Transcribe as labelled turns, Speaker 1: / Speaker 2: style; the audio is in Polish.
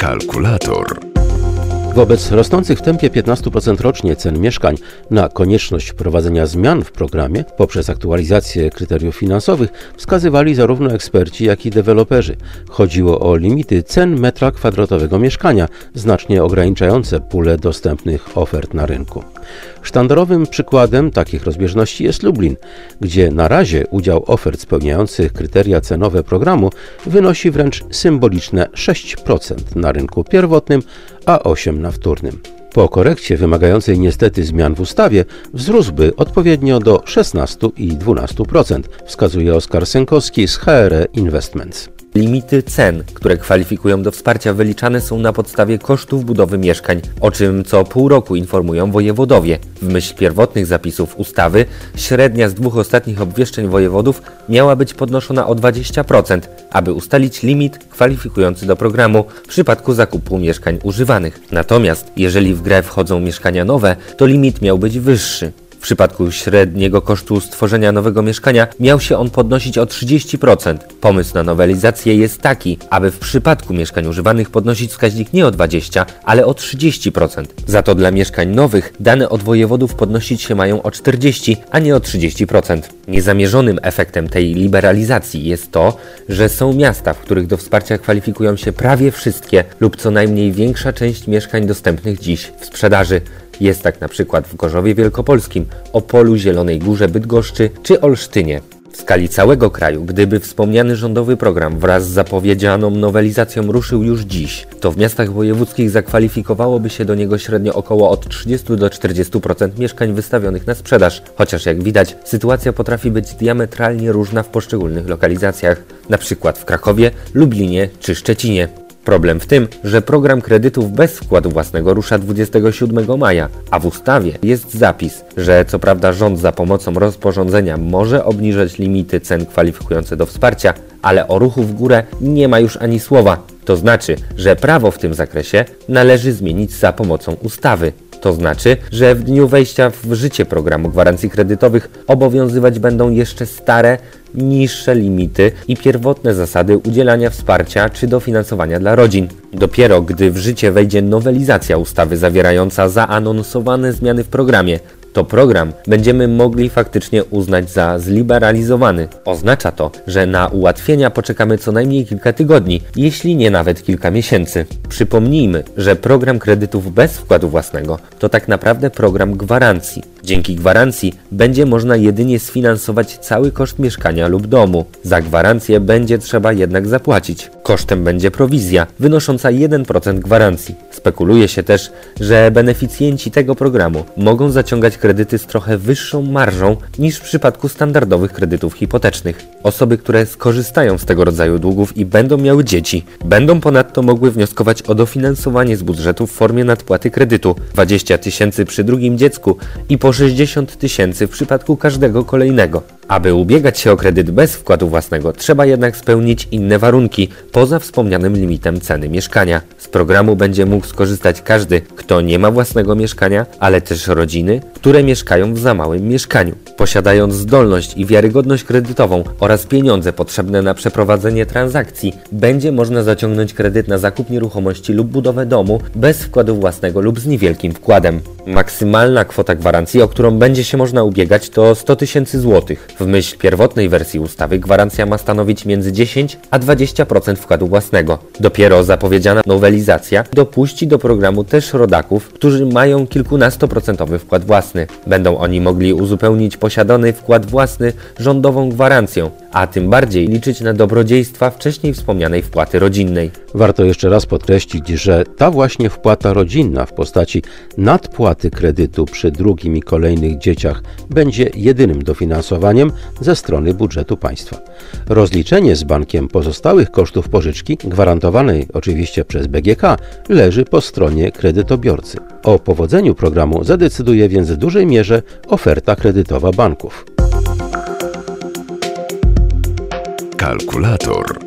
Speaker 1: Kalkulator.
Speaker 2: Wobec rosnących w tempie 15% rocznie cen mieszkań na konieczność wprowadzenia zmian w programie poprzez aktualizację kryteriów finansowych wskazywali zarówno eksperci, jak i deweloperzy. Chodziło o limity cen metra kwadratowego mieszkania, znacznie ograniczające pulę dostępnych ofert na rynku. Sztandarowym przykładem takich rozbieżności jest Lublin, gdzie na razie udział ofert spełniających kryteria cenowe programu wynosi wręcz symboliczne 6% na rynku pierwotnym, a 8% na wtórnym. Po korekcie wymagającej niestety zmian w ustawie wzrósłby odpowiednio do 16% i 12%, wskazuje Oskar Sękowski z HRE Investments.
Speaker 3: Limity cen, które kwalifikują do wsparcia, wyliczane są na podstawie kosztów budowy mieszkań, o czym co pół roku informują wojewodowie. W myśl pierwotnych zapisów ustawy średnia z 2 ostatnich obwieszczeń wojewodów miała być podnoszona o 20%, aby ustalić limit kwalifikujący do programu w przypadku zakupu mieszkań używanych. Natomiast jeżeli w grę wchodzą mieszkania nowe, to limit miał być wyższy. W przypadku średniego kosztu stworzenia nowego mieszkania miał się on podnosić o 30%. Pomysł na nowelizację jest taki, aby w przypadku mieszkań używanych podnosić wskaźnik nie o 20%, ale o 30%. Za to dla mieszkań nowych dane od wojewodów podnosić się mają o 40%, a nie o 30%. Niezamierzonym efektem tej liberalizacji jest to, że są miasta, w których do wsparcia kwalifikują się prawie wszystkie lub co najmniej większa część mieszkań dostępnych dziś w sprzedaży. Jest tak na przykład w Gorzowie Wielkopolskim, Opolu, Zielonej Górze, Bydgoszczy czy Olsztynie. W skali całego kraju, gdyby wspomniany rządowy program wraz z zapowiedzianą nowelizacją ruszył już dziś, to w miastach wojewódzkich zakwalifikowałoby się do niego średnio około od 30 do 40% mieszkań wystawionych na sprzedaż. Chociaż jak widać, sytuacja potrafi być diametralnie różna w poszczególnych lokalizacjach, na przykład w Krakowie, Lublinie czy Szczecinie. Problem w tym, że program kredytów bez wkładu własnego rusza 27 maja, a w ustawie jest zapis, że co prawda rząd za pomocą rozporządzenia może obniżać limity cen kwalifikujące do wsparcia, ale o ruchu w górę nie ma już ani słowa. To znaczy, że prawo w tym zakresie należy zmienić za pomocą ustawy. To znaczy, że w dniu wejścia w życie programu gwarancji kredytowych obowiązywać będą jeszcze stare, niższe limity i pierwotne zasady udzielania wsparcia czy dofinansowania dla rodzin. Dopiero gdy w życie wejdzie nowelizacja ustawy zawierająca zaanonsowane zmiany w programie, to program będziemy mogli faktycznie uznać za zliberalizowany. Oznacza to, że na ułatwienia poczekamy co najmniej kilka tygodni, jeśli nie nawet kilka miesięcy. Przypomnijmy, że program kredytów bez wkładu własnego to tak naprawdę program gwarancji. Dzięki gwarancji będzie można jedynie sfinansować cały koszt mieszkania lub domu. Za gwarancję będzie trzeba jednak zapłacić. Kosztem będzie prowizja, wynosząca 1% gwarancji. Spekuluje się też, że beneficjenci tego programu mogą zaciągać kredyty z trochę wyższą marżą niż w przypadku standardowych kredytów hipotecznych. Osoby, które skorzystają z tego rodzaju długów i będą miały dzieci, będą ponadto mogły wnioskować o dofinansowanie z budżetu w formie nadpłaty kredytu 20 000 przy drugim dziecku i po 60 000 w przypadku każdego kolejnego. Aby ubiegać się o kredyt bez wkładu własnego, trzeba jednak spełnić inne warunki, poza wspomnianym limitem ceny mieszkania. Z programu będzie mógł skorzystać każdy, kto nie ma własnego mieszkania, ale też rodziny, które mieszkają w za małym mieszkaniu. Posiadając zdolność i wiarygodność kredytową oraz pieniądze potrzebne na przeprowadzenie transakcji, będzie można zaciągnąć kredyt na zakup nieruchomości lub budowę domu bez wkładu własnego lub z niewielkim wkładem. Maksymalna kwota gwarancji, o którą będzie się można ubiegać, to 100 000 zł. W myśl pierwotnej wersji ustawy gwarancja ma stanowić między 10 a 20% wkładu własnego. Dopiero zapowiedziana nowelizacja dopuści do programu też rodaków, którzy mają kilkunastoprocentowy wkład własny. Będą oni mogli uzupełnić posiadany wkład własny rządową gwarancją, a tym bardziej liczyć na dobrodziejstwa wcześniej wspomnianej wpłaty rodzinnej.
Speaker 2: Warto jeszcze raz podkreślić, że ta właśnie wpłata rodzinna w postaci nadpłaty kredytu przy drugim i kolejnych dzieciach będzie jedynym dofinansowaniem ze strony budżetu państwa. Rozliczenie z bankiem pozostałych kosztów pożyczki, gwarantowanej oczywiście przez BGK, leży po stronie kredytobiorcy. O powodzeniu programu zadecyduje więc w dużej mierze oferta kredytowa banków.
Speaker 1: Kalkulator.